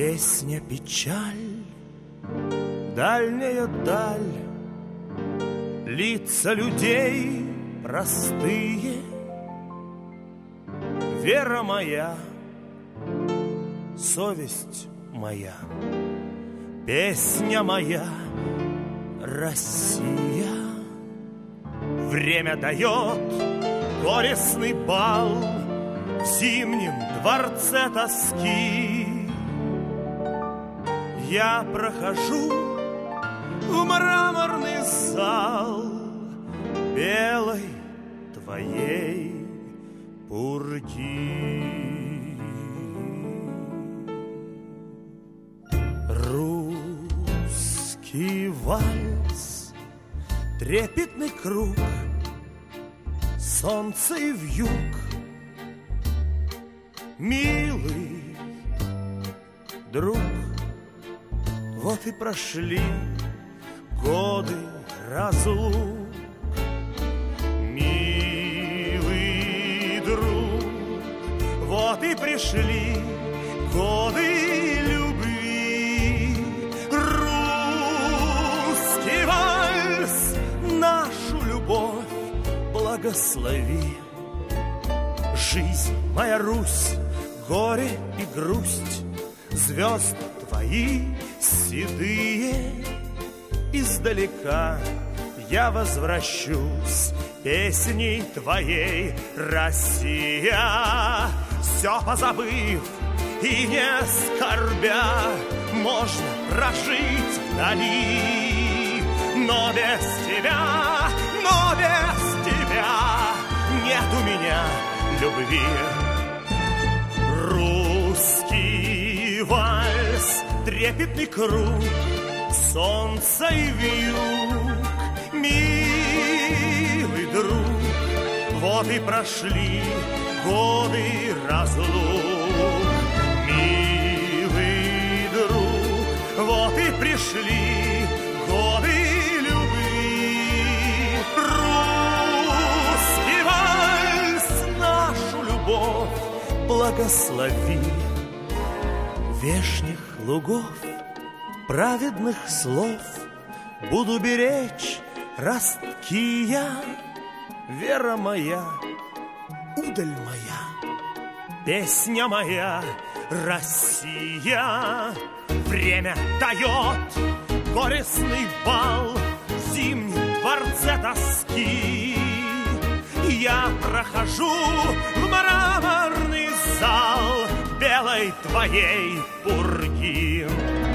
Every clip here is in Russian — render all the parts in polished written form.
Песня печаль, дальняя даль, лица людей простые, вера моя, совесть моя, песня моя, Россия. Время дает горестный бал в зимнем дворце тоски. Я прохожу в мраморный зал белой твоей пурги. Русский вальс, трепетный круг, солнце и вьюг. Милый друг, вот и прошли годы разлук. Милый друг, вот и пришли годы любви. Русский вальс, нашу любовь благослови. Жизнь моя, Русь, горе и грусть, звезды твои седые. Издалека я возвращусь песней твоей, Россия. Все позабыв и не скорбя, можно прожить вдали. Но без тебя нет у меня любви. Русский вальс, трепетный круг, солнце и вьюг. Милый друг, вот и прошли годы разлук. Милый друг, вот и пришли годы любви. Русский вальс, нашу любовь благослови. Вешних лугов, праведных слов буду беречь ростки я. Вера моя, удаль моя, песня моя, Россия. Время дает горестный бал в зимнем дворце тоски. Я прохожу в мраморный зал белой твоей пурги.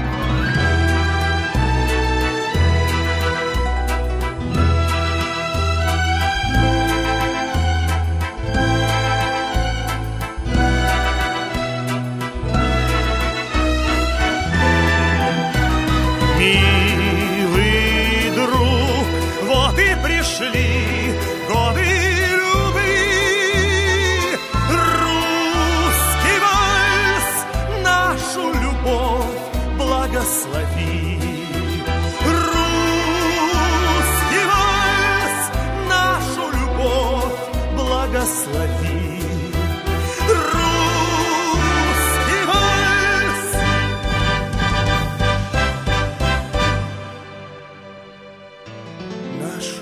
Милый друг, вот и пришли годы любви. Русский вальс, нашу любовь благослови. Русский вальс, нашу любовь благослови. Нашу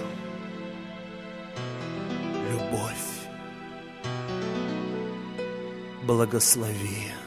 любовь благослови.